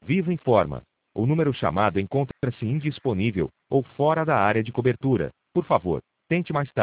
Vivo informa. O número chamado encontra-se indisponível ou fora da área de cobertura. Por favor, tente mais tarde.